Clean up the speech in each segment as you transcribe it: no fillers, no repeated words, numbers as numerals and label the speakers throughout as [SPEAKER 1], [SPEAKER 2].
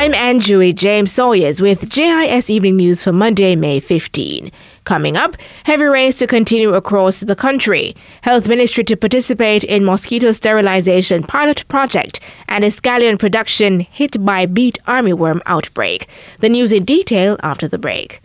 [SPEAKER 1] I'm Anjui James Sawyers with JIS Evening News for Monday, May 15. Coming up, heavy rains to continue across the country, Health Ministry to participate in mosquito sterilization pilot project, and a scallion production hit by beet armyworm outbreak. The news in detail after the break.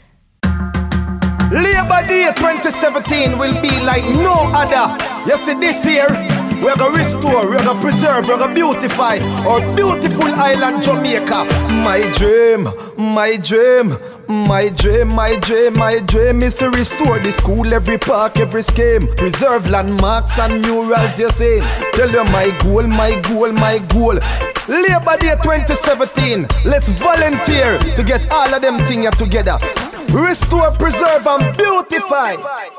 [SPEAKER 2] Labor Day 2017 will be like no other. You see, this year, we're going to restore, we're going to preserve, we're going to beautify our beautiful island Jamaica. My dream, my dream, my dream, my dream, my dream is to restore the school, every park, every scheme. Preserve landmarks and murals, you see. Tell you my goal, my goal, my goal. Labor Day 2017, let's volunteer to get all of them things together. Restore, preserve, and beautify.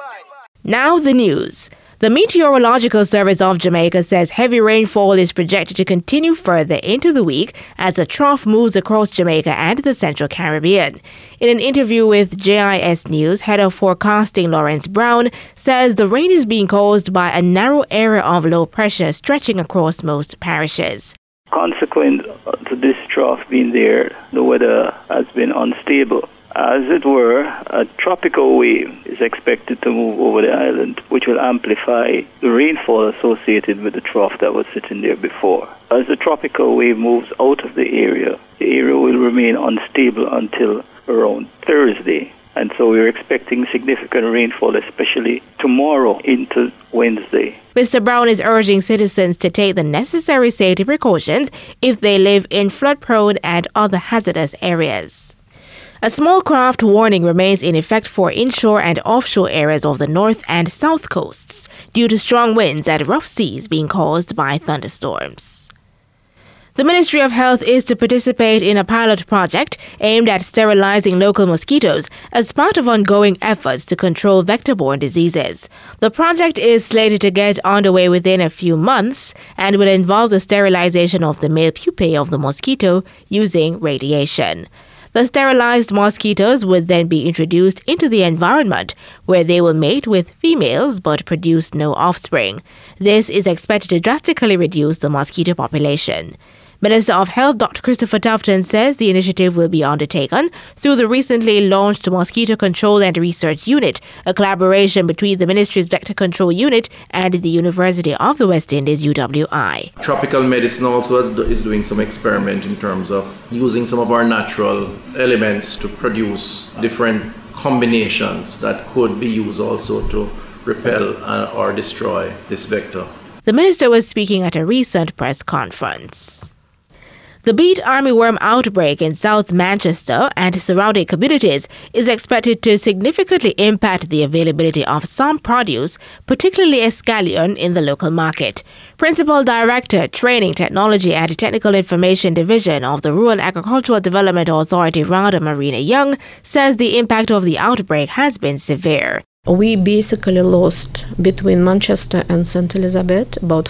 [SPEAKER 1] Now the news. The Meteorological Service of Jamaica says heavy rainfall is projected to continue further into the week as a trough moves across Jamaica and the Central Caribbean. In an interview with JIS News, head of forecasting Lawrence Brown says the rain is being caused by a narrow area of low pressure stretching across most parishes.
[SPEAKER 3] Consequent to this trough being there, the weather has been unstable. As it were, a tropical wave is expected to move over the island, which will amplify the rainfall associated with the trough that was sitting there before. As the tropical wave moves out of the area will remain unstable until around Thursday. And so we're expecting significant rainfall, especially tomorrow into Wednesday.
[SPEAKER 1] Mr. Brown is urging citizens to take the necessary safety precautions if they live in flood-prone and other hazardous areas. A small craft warning remains in effect for inshore and offshore areas of the north and south coasts due to strong winds and rough seas being caused by thunderstorms. The Ministry of Health is to participate in a pilot project aimed at sterilizing local mosquitoes as part of ongoing efforts to control vector-borne diseases. The project is slated to get underway within a few months and will involve the sterilization of the male pupae of the mosquito using radiation. The sterilized mosquitoes would then be introduced into the environment where they will mate with females but produce no offspring. This is expected to drastically reduce the mosquito population. Minister of Health Dr. Christopher Tufton says the initiative will be undertaken through the recently launched Mosquito Control and Research Unit, a collaboration between the Ministry's Vector Control Unit and the University of the West Indies, UWI.
[SPEAKER 4] Tropical medicine also is doing some experiment in terms of using some of our natural elements to produce different combinations that could be used also to repel or destroy this vector.
[SPEAKER 1] The minister was speaking at a recent press conference. The beet armyworm outbreak in South Manchester and surrounding communities is expected to significantly impact the availability of some produce, particularly scallion, in the local market. Principal Director, Training, Technology and Technical Information Division of the Rural Agricultural Development Authority, Rada Marina Young, says the impact of the outbreak has been severe.
[SPEAKER 5] We basically lost between Manchester and St. Elizabeth about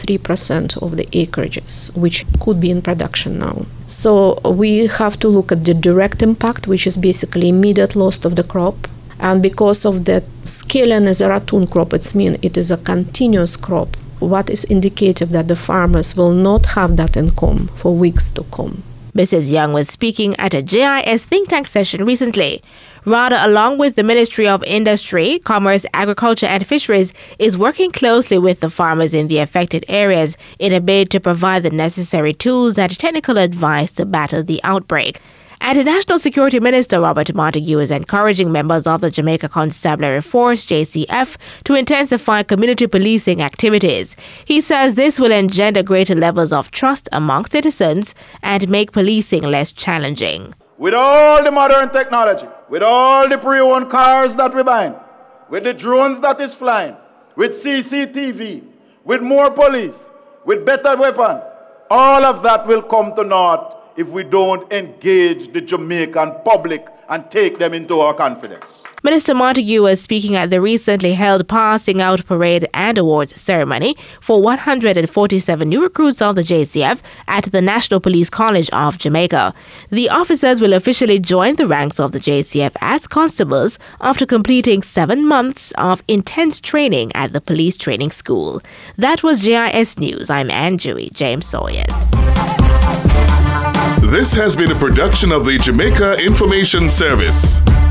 [SPEAKER 5] 43% of the acreages, which could be in production now. So we have to look at the direct impact, which is basically immediate loss of the crop. And because of that, scallion is a ratoon crop, it is a continuous crop. What is indicative that the farmers will not have that income for weeks to come.
[SPEAKER 1] Mrs. Young was speaking at a JIS think tank session recently. RADA, along with the Ministry of Industry, Commerce, Agriculture and Fisheries, is working closely with the farmers in the affected areas in a bid to provide the necessary tools and technical advice to battle the outbreak. And National Security Minister Robert Montague is encouraging members of the Jamaica Constabulary Force, JCF, to intensify community policing activities. He says this will engender greater levels of trust among citizens and make policing less challenging.
[SPEAKER 6] With all the modern technology, with all the pre-owned cars that we buy, with the drones that is flying, with CCTV, with more police, with better weapons, all of that will come to naught if we don't engage the Jamaican public and take them into our confidence.
[SPEAKER 1] Minister Montague was speaking at the recently held Passing Out Parade and Awards ceremony for 147 new recruits of the JCF at the National Police College of Jamaica. The officers will officially join the ranks of the JCF as constables after completing 7 months of intense training at the Police Training School. That was JIS News. I'm Anjui James Sawyers.
[SPEAKER 7] This has been a production of the Jamaica Information Service.